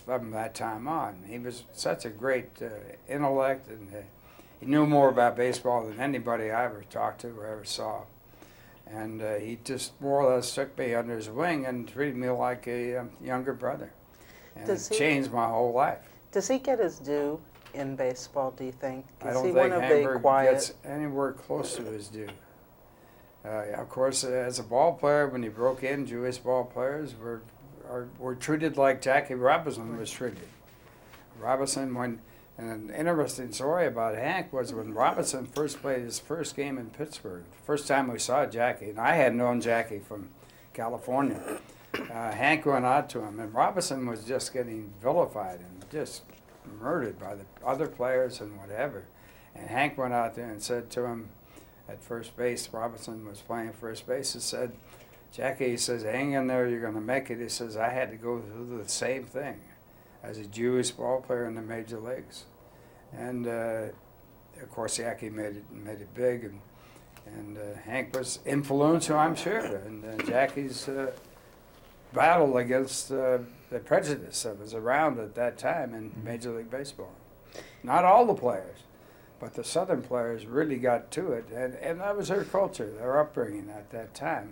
from that time on. He was such a great intellect, and he knew more about baseball than anybody I ever talked to or ever saw. And he just more or less took me under his wing and treated me like a younger brother. And it changed my whole life. Does he get his due in baseball, do you think? I don't think Hamburg gets anywhere close to his due. Of course, as a ball player, when he broke in, Jewish ball players were treated like Jackie Robinson was treated. Robinson, and an interesting story about Hank was when Robinson first played his first game in Pittsburgh, the first time we saw Jackie, and I had known Jackie from California. Hank went out to him, and Robinson was just getting vilified and just murdered by the other players and whatever. And Hank went out there and said to him at first base, Robinson was playing first base, and said, Jackie, he says, hang in there, you're going to make it. He says, I had to go through the same thing as a Jewish ball player in the major leagues. And of course, Jackie made it big, and Hank was influential, I'm sure, and Jackie's battle against the prejudice that was around at that time in Major League Baseball. Not all the players, but the Southern players really got to it, and that was their culture, their upbringing at that time.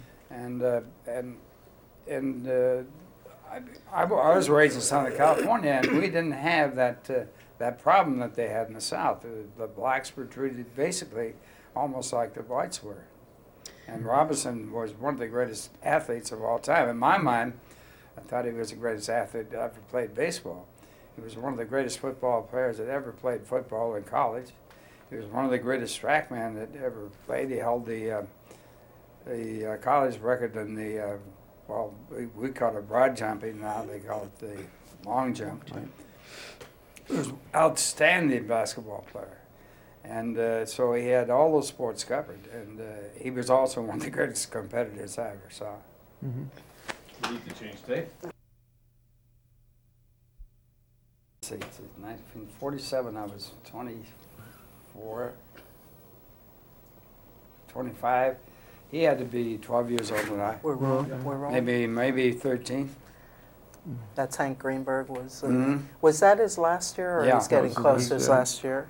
I was raised in Southern California, and we didn't have that problem that they had in the South. The blacks were treated basically almost like the whites were. And Robinson was one of the greatest athletes of all time. In my mind, I thought he was the greatest athlete that ever played baseball. He was one of the greatest football players that ever played football in college. He was one of the greatest trackmen that ever played. He held the college record in the, well, we call it broad jumping now. They call it the long jump. He was an outstanding basketball player. And so he had all those sports covered. And he was also one of the greatest competitors I ever saw. We need to change tape. See, 1947, I was 24, 25. He had to be 12 years older than I. We're wrong. Maybe 13. That's Hank Greenberg. Was that his last year, or Yeah, he's getting close to his last year?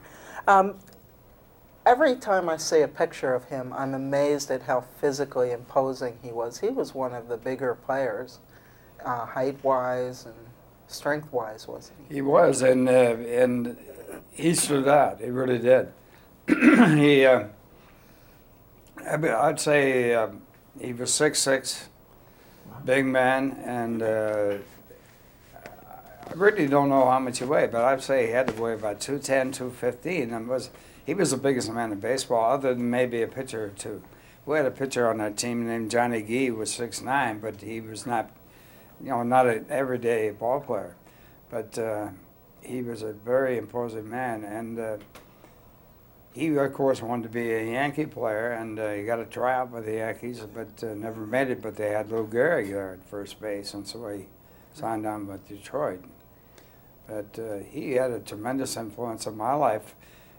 Every time I see a picture of him, I'm amazed at how physically imposing he was. He was one of the bigger players, height-wise and strength-wise, wasn't he? He was, and he stood out. He really did. I'd say he was 6'6", big man, and I really don't know how much he weighed, but I'd say he had to weigh about 210, 215, and he was the biggest man in baseball, other than maybe a pitcher or two. We had a pitcher on that team named Johnny Gee, who was 6'9", but he was not, not an everyday ball player. But he was a very imposing man, and he, of course, wanted to be a Yankee player, and he got a tryout with the Yankees, but never made it. But they had Lou Gehrig there at first base, and so he signed on with Detroit. But he had a tremendous influence on my life.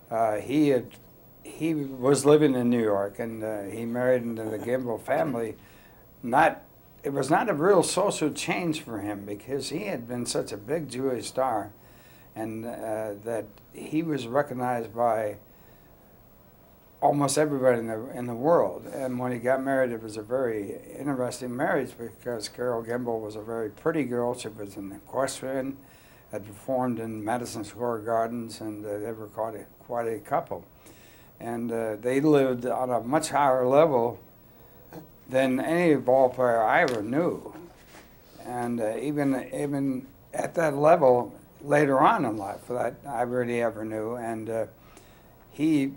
He was living in New York, and he married into the Gimbel family. It was not a real social change for him, because he had been such a big Jewish star, and that he was recognized by almost everybody in the world. And when he got married, it was a very interesting marriage, because Carol Gimbel was a very pretty girl. She was an equestrian, had performed in Madison Square Gardens, and they were quite a couple. And they lived on a much higher level than any ball player I ever knew. And even at that level later on in life that I really ever knew. And he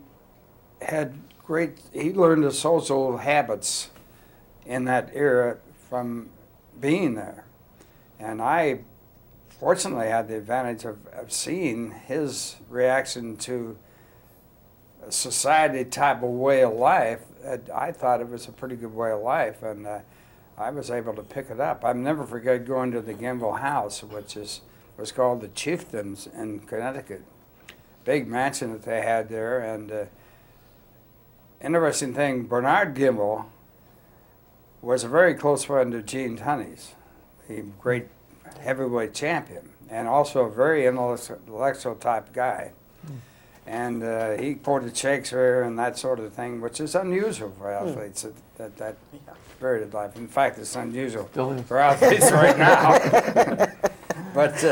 learned the social habits in that era from being there. And I fortunately had the advantage of seeing his reaction to a society type of way of life. I thought it was a pretty good way of life, and I was able to pick it up. I'll never forget going to the Gimbel house, which was called the Chieftains in Connecticut. Big mansion that they had there, and interesting thing, Bernard Gimbel was a very close friend of Gene Tunney's, the great heavyweight champion. and also a very intellectual type guy. And he quoted Shakespeare and that sort of thing, which is unusual for athletes at that period of life. In fact, it's unusual for athletes right now. But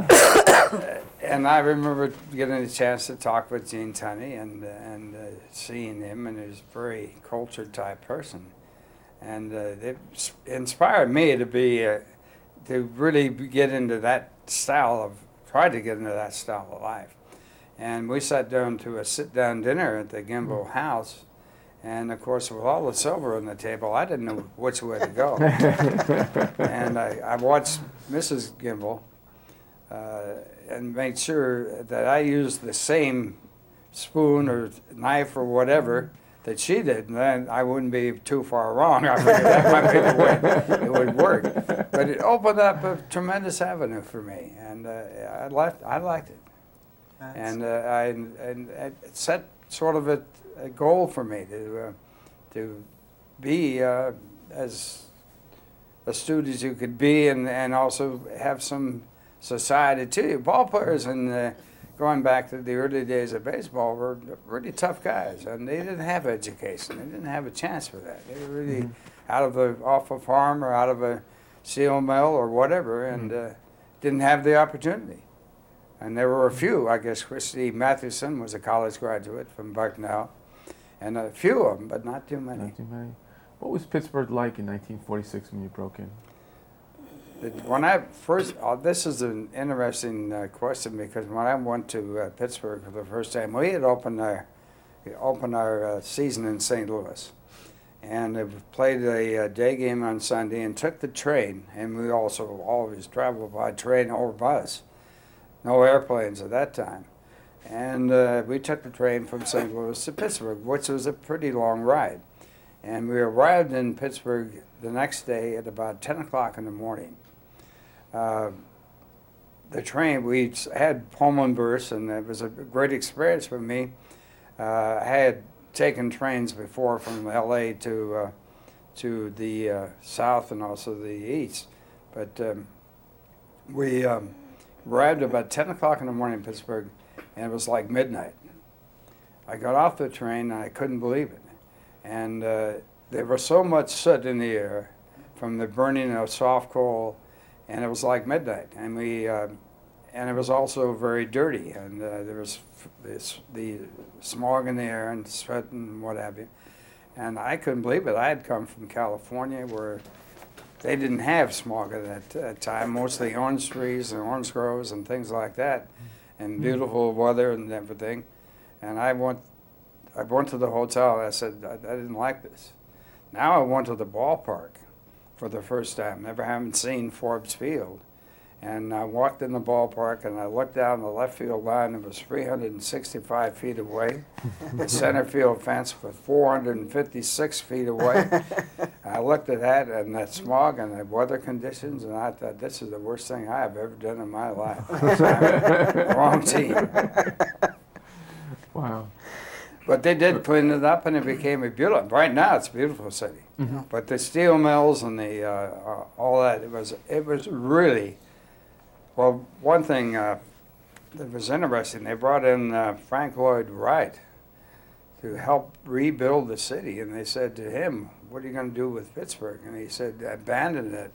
and I remember getting a chance to talk with Gene Tunney and seeing him, and he was a very cultured type person, and it inspired me to be to really get into that try to get into that style of life. And we sat down to a sit-down dinner at the Gimbel house. And, of course, with all the silver on the table, I didn't know which way to go. And I watched Mrs. Gimbel and made sure that I used the same spoon or knife or whatever that she did, and then I wouldn't be too far wrong. I figured that might be the way it would work. But it opened up a tremendous avenue for me, and I liked it. And it set sort of a goal for me to be as astute as you could be, and also have some society too. Ball players, and going back to the early days of baseball, were really tough guys, and they didn't have education. They didn't have a chance for that. They were really off a farm or out of a steel mill or whatever, and didn't have the opportunity. And there were a few. I guess Christy Mathewson was a college graduate from Bucknell, and a few of them, but not too many. Not too many. What was Pittsburgh like in 1946 when you broke in? When I first, this is an interesting question, because when I went to Pittsburgh for the first time, we had opened our season in St. Louis, and played a day game on Sunday and took the train, and we also always traveled by train or bus. No airplanes at that time. And we took the train from St. Louis to Pittsburgh, which was a pretty long ride. And we arrived in Pittsburgh the next day at about 10 o'clock in the morning. The train, we had Pullman berths, and it was a great experience for me. I had taken trains before from LA to the south and also the east. But we arrived about 10 o'clock in the morning in Pittsburgh, and it was like midnight. I got off the train, and I couldn't believe it. And there was so much soot in the air from the burning of soft coal, and it was like midnight. And and it was also very dirty, and there was the smog in the air and sweat and what have you. And I couldn't believe it. I had come from California, where they didn't have smog at that time, mostly orange trees and orange groves and things like that, and beautiful weather and everything. And I went to the hotel, and I said, I didn't like this. Now I went to the ballpark for the first time, never having seen Forbes Field. And I walked in the ballpark, and I looked down the left field line. It was 365 feet away. The center field fence was 456 feet away. I looked at that and that smog and the weather conditions, and I thought, this is the worst thing I have ever done in my life. Wrong team. Wow. But they did clean it up, and it became a beautiful. Right now, it's a beautiful city. But the steel mills and the all that, it was really. Well, one thing that was interesting, they brought in Frank Lloyd Wright to help rebuild the city, and they said to him, what are you going to do with Pittsburgh? And he said, abandon it.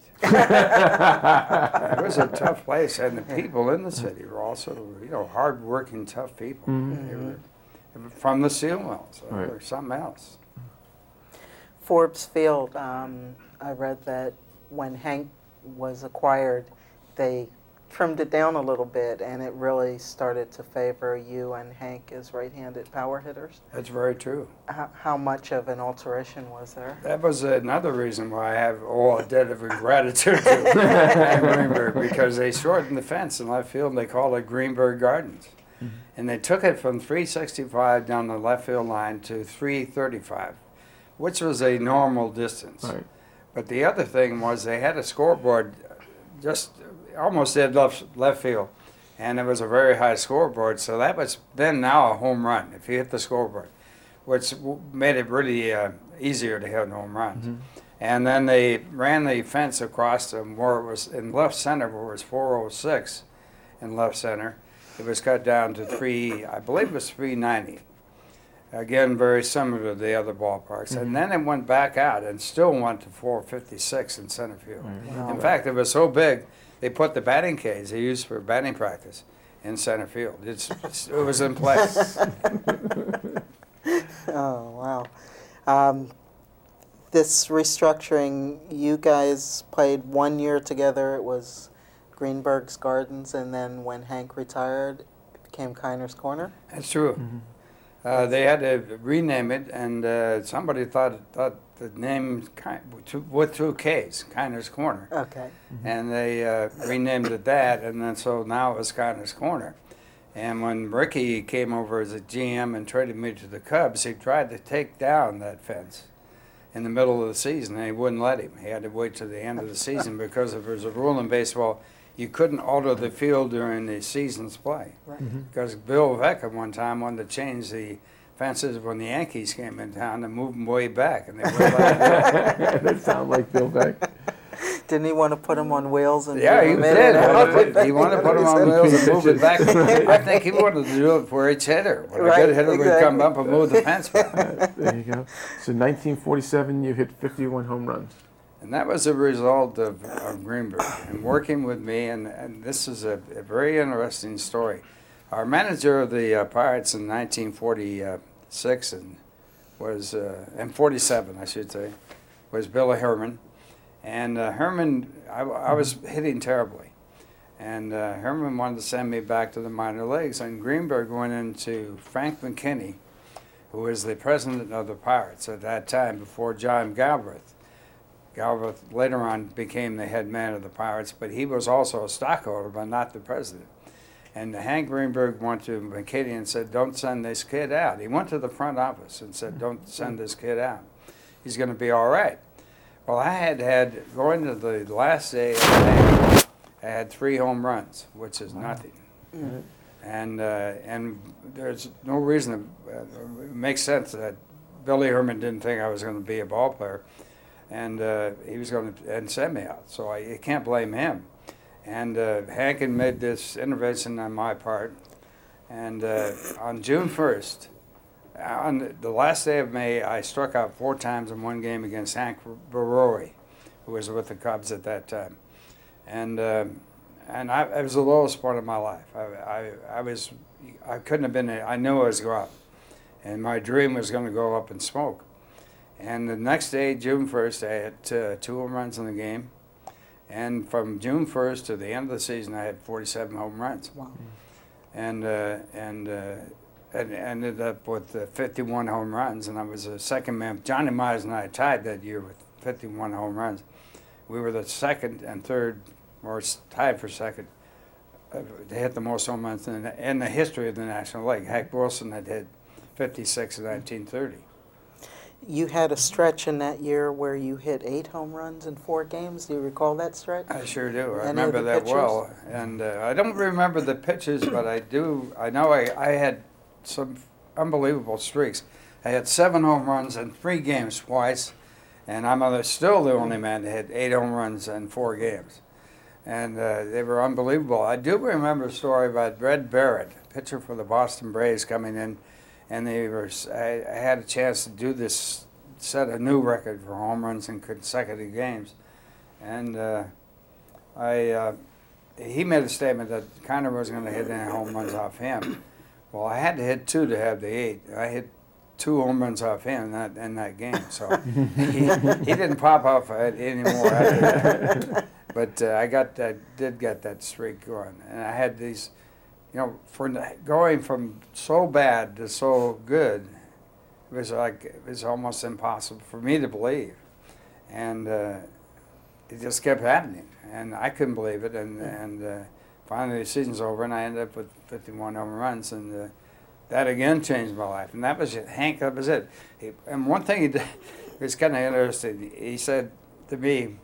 It was a tough place, and the people in the city were also, hard-working, tough people. They were from the steel mills or something else. Forbes Field, I read that when Hank was acquired, they trimmed it down a little bit, and it really started to favor you and Hank as right-handed power hitters. That's very true. How much of an alteration was there? That was another reason why I have a debt of gratitude to Hank Greenberg, because they shortened the fence in left field, and they called it Greenberg Gardens. And they took it from 365 down the left field line to 335, which was a normal distance. Right. But the other thing was they had a scoreboard just almost dead left field, and it was a very high scoreboard, so that was then now a home run if you hit the scoreboard, which made it really easier to hit home runs. And then they ran the fence across them where it was in left center, where it was 406, in left center. It was cut down to I believe it was 390. Again, very similar to the other ballparks. And then it went back out and still went to 456 in center field. Wow. In fact, it was so big, they put the batting cage they used for batting practice in center field. It was in place. Oh, wow. This restructuring, you guys played 1 year together. It was Greenberg's Gardens, and then when Hank retired, it became Kiner's Corner. That's true. They had to rename it, and somebody thought the name with two K's, Kiner's Corner. Okay. And they renamed it that, and then so now it was Kiner's Corner. And when Ricky came over as a GM and traded me to the Cubs, he tried to take down that fence in the middle of the season, and he wouldn't let him. He had to wait to the end of the season because there was a rule in baseball, you couldn't alter the field during the season's play. Right. Because Bill Veeck at one time wanted to change the fences when the Yankees came in town and move them way back, and they wouldn't let him. That sounds like Bill Beck. Didn't he want to put him on wheels and Yeah, he move him in and out? He wanted to put him on wheels and move it back. I think he wanted to do it for each hitter. When a Right, good hitter would come up and move the fence back. There you go. So 1947, you hit 51 home runs. And that was a result of Greenberg and working with me, and this is a very interesting story. Our manager of the Pirates in 1946 and 47, I should say, was Billy Herman. And Herman, I was hitting terribly. And Herman wanted to send me back to the minor leagues. And Greenberg went into Frank McKinney, who was the president of the Pirates at that time before John Galbraith. Galbraith later on became the head man of the Pirates, but he was also a stockholder, but not the president. And Hank Greenberg went to McKinney and said, "Don't send this kid out." He went to the front office and said, "Don't send this kid out. He's going to be all right." Well, I had going to the last day of the game, I had 3 home runs, which is nothing. And there's no reason it makes sense that Billy Herman didn't think I was going to be a ball player, and he was going to send me out. So you can't blame him. And Hank had made this intervention on my part, and on June 1st. On the last day of May, I struck out 4 times in one game against Hank Borowy, who was with the Cubs at that time, and it was the lowest point of my life. I couldn't have been. I knew I was going up, and my dream was going to go up in smoke. And the next day, June 1st, I had 2 home runs in the game, and from June 1st to the end of the season, I had 47 home runs. Wow. And ended up with 51 home runs, and I was the second man. Johnny Mize and I tied that year with 51 home runs. We were the second and third, or tied for second, to hit the most home runs in the history of the National League. Hank Wilson had hit 56 in 1930. You had a stretch in that year where you hit 8 home runs in 4 games. Do you recall that stretch? I sure do. I Any remember of the that pitchers? well. And I don't remember the pitches, but I do. I know I had some unbelievable streaks. I had 7 home runs in 3 games twice, and I'm still the only man that hit 8 home runs in 4 games. And they were unbelievable. I do remember a story about Red Barrett, pitcher for the Boston Braves, coming in, and I had a chance to do this, set a new record for home runs in consecutive games. And he made a statement that Kiner wasn't going to hit any home runs off him. Well, I had to hit 2 to have the 8. I hit 2 home runs off him in that game, so he didn't pop off anymore after that. But I did get that streak going, and I had these, for going from so bad to so good, it was almost impossible for me to believe, and it just kept happening, and I couldn't believe it, and finally the season's over, and I ended up with 51 home runs, and that again changed my life, and that was it. Hank, that was it. And one thing he did, it was kind of interesting. He said to me,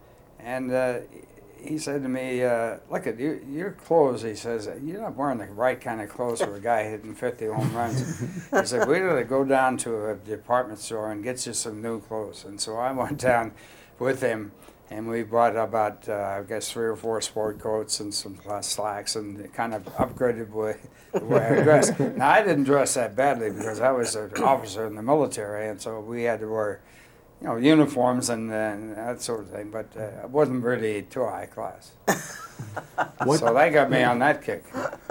he said to me, "Look at your clothes." He says, "You're not wearing the right kind of clothes for a guy hitting 50 home runs." He said, "We got to go down to a department store and get you some new clothes." And so I went down with him, And we bought about, I guess, 3 or 4 sport coats and some slacks, and kind of upgraded the way I dressed. Now, I didn't dress that badly because I was an officer in the military, and so we had to wear, uniforms and that sort of thing. But it wasn't really too high class. What, So that got me on that kick.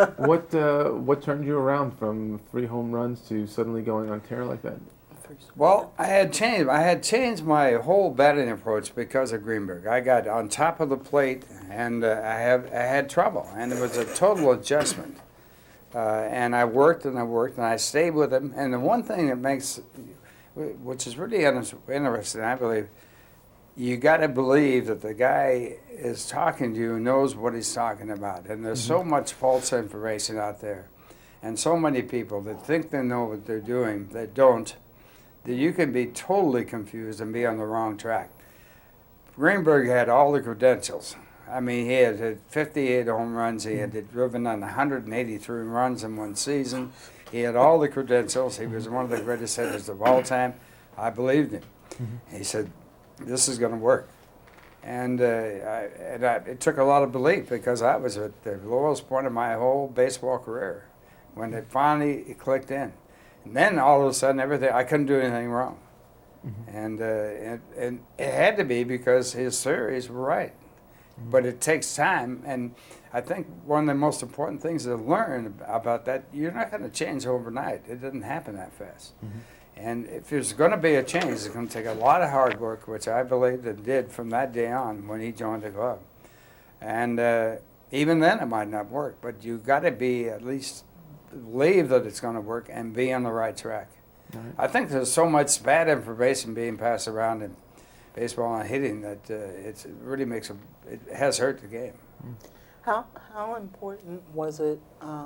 what turned you around from 3 home runs to suddenly going on tear like that? Well, I had changed my whole batting approach because of Greenberg. I got on top of the plate, and I had trouble, and it was a total adjustment. And I worked and I worked, and I stayed with him. And the one thing that makes, which is really interesting, I believe, you got to believe that the guy is talking to you, knows what he's talking about. And there's so much false information out there, and so many people that think they know what they're doing that don't, that you can be totally confused and be on the wrong track. Greenberg had all the credentials. I mean, he had hit 58 home runs. He had driven on 183 runs in one season. He had all the credentials. He was one of the greatest hitters of all time. I believed him. He said, "This is going to work." And it took a lot of belief, because I was at the lowest point of my whole baseball career when it finally clicked in. And then all of a sudden, I couldn't do anything wrong. And it had to be because his theories were right. But it takes time, and I think one of the most important things to learn about that, you're not going to change overnight. It doesn't happen that fast. And if there's going to be a change, it's going to take a lot of hard work, which I believed it did from that day on when he joined the club. And even then, it might not work, but you got to be at least believe that it's going to work and be on the right track. Right. I think there's so much bad information being passed around in baseball and hitting that it really it has hurt the game. How important was it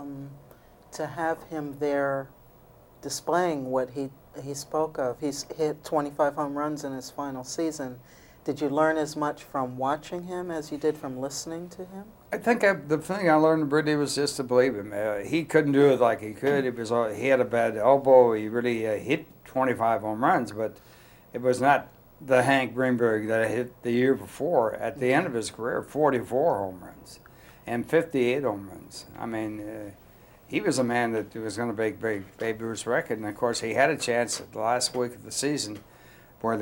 to have him there displaying what he spoke of? He's hit 25 home runs in his final season. Did you learn as much from watching him as you did from listening to him? I think the thing I learned, Brittany, was just to believe him. He couldn't do it like he could. He had a bad elbow. He really hit 25 home runs, but it was not the Hank Greenberg that hit the year before. At the end of his career, 44 home runs and 58 home runs. I mean, he was a man that was going to break Babe Ruth's record, and of course, he had a chance at the last week of the season where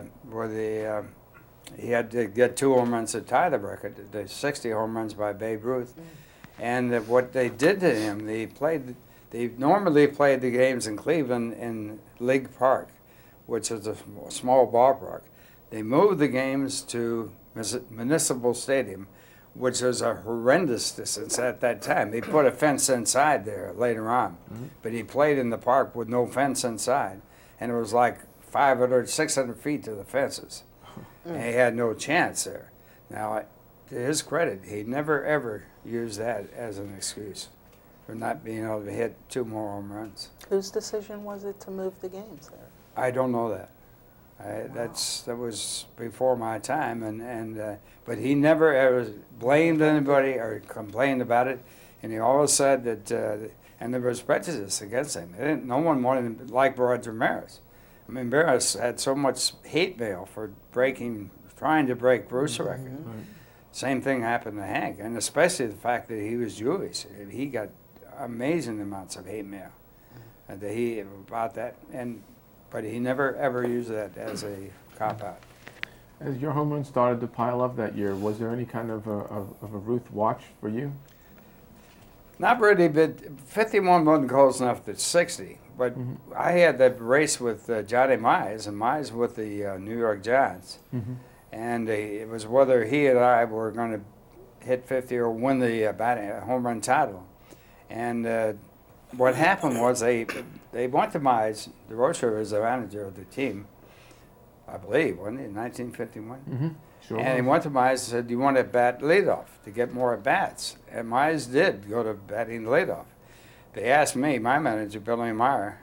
he had to get 2 home runs to tie the record, the 60 home runs by Babe Ruth. And what they did to him, they normally played the games in Cleveland in League Park, which is a small ballpark. They moved the games to Municipal Stadium, which was a horrendous distance at that time. They put a fence inside there later on, but he played in the park with no fence inside, and it was like 500, 600 feet to the fences. And he had no chance there. Now, to his credit, he never ever used that as an excuse for not being able to hit 2 more home runs. Whose decision was it to move the games there? I don't know that. That was before my time, but he never ever blamed anybody or complained about it, and he always said that. And there was prejudice against him. No one wanted him like Roger Maris. I mean, Maris had so much hate mail for trying to break Bruce's record. Right. Same thing happened to Hank, and especially the fact that he was Jewish. He got amazing amounts of hate mail about that, but he never ever used that as a cop-out. As your home run started to pile up that year, was there any kind of a Ruth watch for you? Not really, but 51 wasn't close enough to 60. But I had that race with Johnny Mize, and Mize with the New York Giants. And it was whether he and I were going to hit 50 or win the home run title. And what happened was they went to Mize. DeRocher was the manager of the team, I believe, wasn't he, in 1951? Sure. And he went to Mize and said, "Do you want to bat leadoff to get more at-bats?" And Mize did go to batting leadoff. They asked me, my manager, Billy Meyer.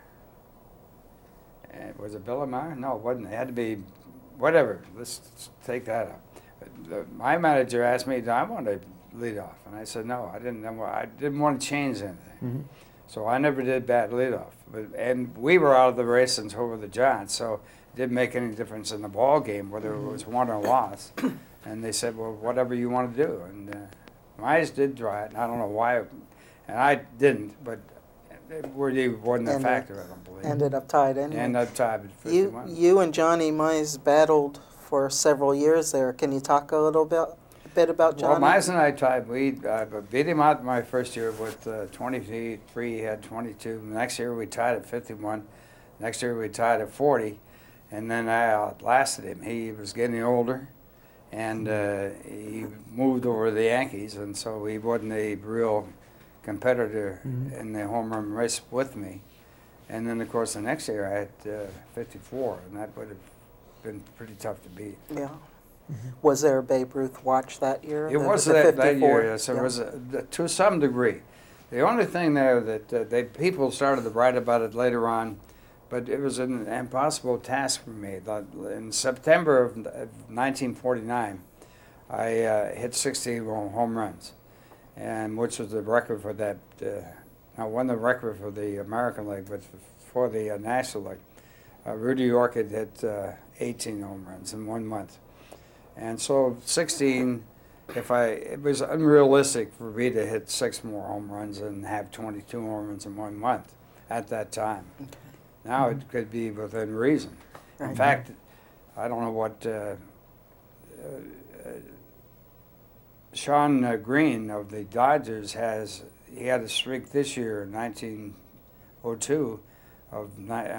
Was it Billy Meyer? No, it wasn't. It had to be, whatever. Let's take that up. My manager asked me, "Do I want to lead off?" And I said, "No, I didn't want to change anything." So I never did bat leadoff. And we were out of the race until we were the Giants, so it didn't make any difference in the ball game whether it was won or lost. And they said, well, whatever you want to do. And my eyes did dry, and I don't know why, and I didn't, but it really wasn't a factor, I don't believe. Ended up tied anyway. And up tied at 51. You and Johnny Mize battled for several years there. Can you talk a little bit about Johnny? Well, Mize and I tied. We beat him out my first year with 23. He had 22. Next year we tied at 51. Next year we tied at 40. And then I outlasted him. He was getting older, and he moved over to the Yankees, and so he wasn't a real competitor in the home run race with me. And then, of course, the next year I had 54, and that would have been pretty tough to beat. Yeah. Was there a Babe Ruth watch that year? It was the that 54? year, yes. It was to some degree. The only thing there that people started to write about it later on, but it was an impossible task for me. In September of 1949, I hit 60 home runs, and which was the record for that. I won the record for the American League, but for the National League, Rudy York had hit 18 home runs in 1 month. And so 16, it was unrealistic for me to hit 6 more home runs and have 22 home runs in 1 month at that time. Okay. Now it could be within reason. In Right. fact, I don't know what Sean Green of the Dodgers has. He had a streak this year, 1902, of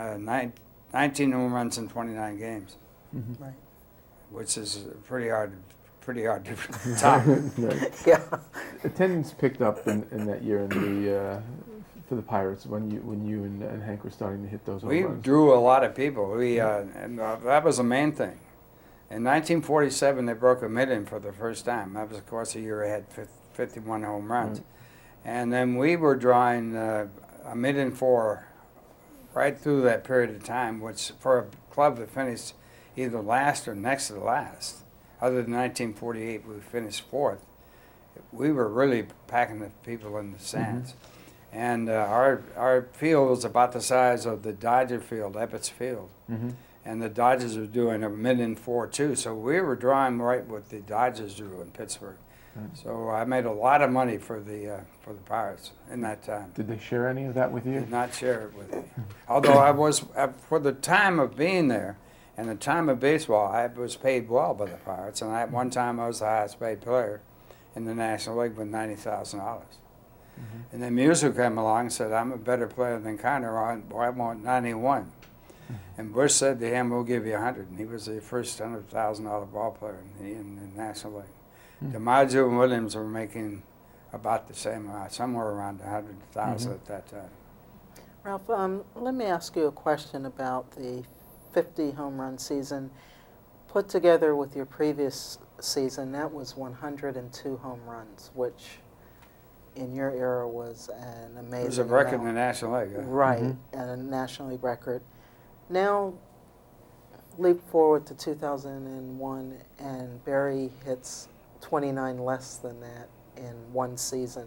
19 home runs in 29 games, Right. which is pretty hard to top. Right. Yeah. Attendance picked up in that year in the for the Pirates when you and Hank were starting to hit those home We runs. drew a lot of people. And that was the main thing. In 1947, they broke 1 million for the first time. That was, of course, a year ahead, 51 home runs. Right. And then we were drawing 1.4 million right through that period of time, which for a club that finished either last or next to the last, other than 1948, we finished 4th. We were really packing the people in the stands. And our field was about the size of the Dodger field, Ebbets Field. And the Dodgers were doing 1.4 million too. So we were drawing right what the Dodgers drew in Pittsburgh. Right. So I made a lot of money for the Pirates in that time. Did they share any of that with you? Did not share it with me. Although I was, for the time of being there and the time of baseball, I was paid well by the Pirates. And at one time I was the highest paid player in the National League with $90,000. And then Musial came along and said, I'm a better player than Connor, I want 91. And Bush said to him, we'll give you 100. And he was the first $100,000 ball player in the National League. DiMaggio and Williams were making about the same amount, somewhere around 100,000 at that time. Ralph, let me ask you a question about the 50 home run season. Put together with your previous season, that was 102 home runs, which in your era was an amazing It was a record in amount. the National League. Right, and a National League record. Now, leap forward to 2001, and Barry hits 29 less than that in one season.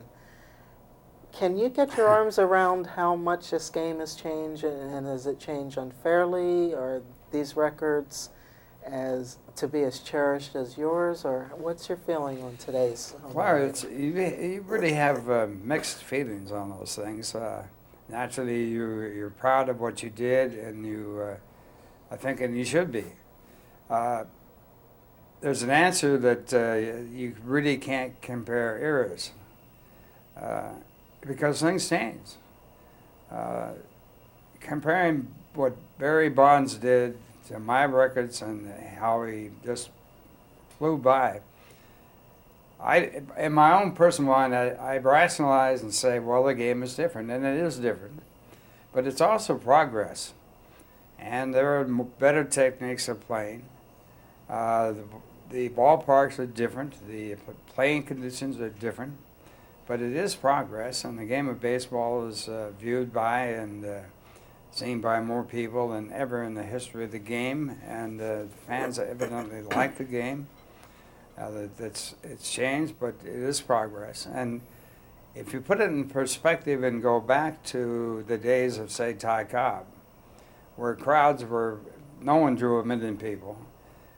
Can you get your arms around how much this game has changed, and has it changed unfairly? Are these records to be as cherished as yours, or what's your feeling on today's? Well, you really have mixed feelings on those things. Naturally, you're proud of what you did, and I think, and you should be. There's an answer that you really can't compare eras because things change. Comparing what Barry Bonds did to my records and how he just flew by, in my own personal mind, I rationalize and say, well, the game is different, and it is different. But it's also progress. And there are better techniques of playing. The ballparks are different. The playing conditions are different. But it is progress, and the game of baseball is viewed by and seen by more people than ever in the history of the game. And the fans evidently like the game. It's changed, but it is progress. And if you put it in perspective and go back to the days of, say, Ty Cobb, where crowds were, no one drew 1 million people.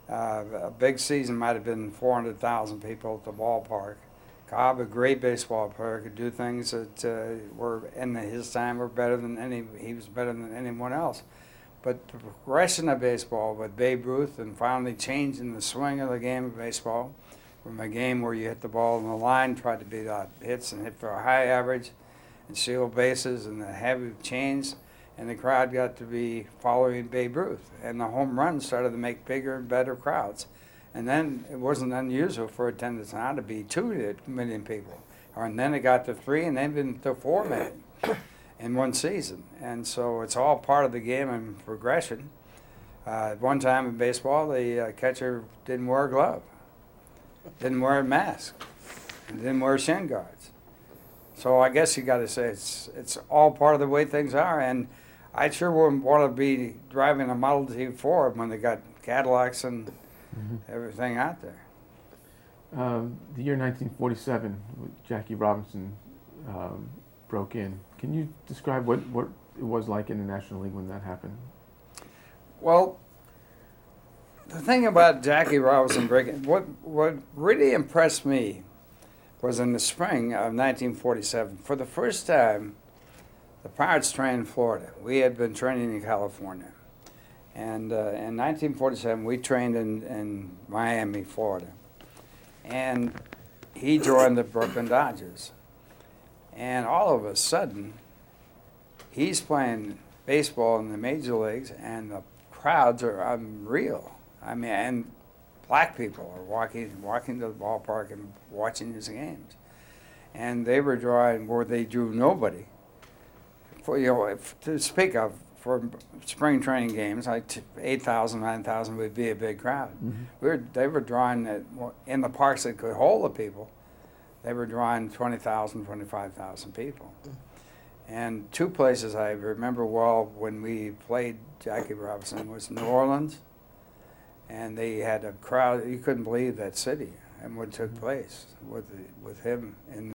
A big season might have been 400,000 people at the ballpark. Cobb, a great baseball player, could do things that were in his time were better than he was better than anyone else. But the progression of baseball with Babe Ruth and finally changing the swing of the game of baseball from a game where you hit the ball on the line, tried to beat out hits and hit for a high average and steal bases and the heavy chains, and the crowd got to be following Babe Ruth. And the home runs started to make bigger and better crowds. And then it wasn't unusual for attendance now to be 2 million people. And then it got to 3 and then been to 4 million in one season. And so it's all part of the game and progression. One time in baseball, the catcher didn't wear a glove, didn't wear a mask, and didn't wear shin guards. So I guess you got to say it's all part of the way things are. And I sure wouldn't want to be driving a Model T Ford when they got Cadillacs and everything out there. The year 1947, Jackie Robinson broke in. Can you describe what it was like in the National League when that happened? Well, the thing about Jackie Robinson breaking, what really impressed me was in the spring of 1947. For the first time, the Pirates trained in Florida. We had been training in California. And in 1947, we trained in Miami, Florida. And he joined the Brooklyn Dodgers. And all of a sudden, he's playing baseball in the major leagues, and the crowds are unreal. I mean, and black people are walking to the ballpark and watching his games. And they were drawing where they drew nobody. To speak of, for spring training games, like 8,000, 9,000 would be a big crowd. They were drawing in the parks that could hold the people. They were drawing 20,000, 25,000 people. And 2 places I remember well when we played Jackie Robinson was New Orleans, and they had a crowd. You couldn't believe that city and what took place with him in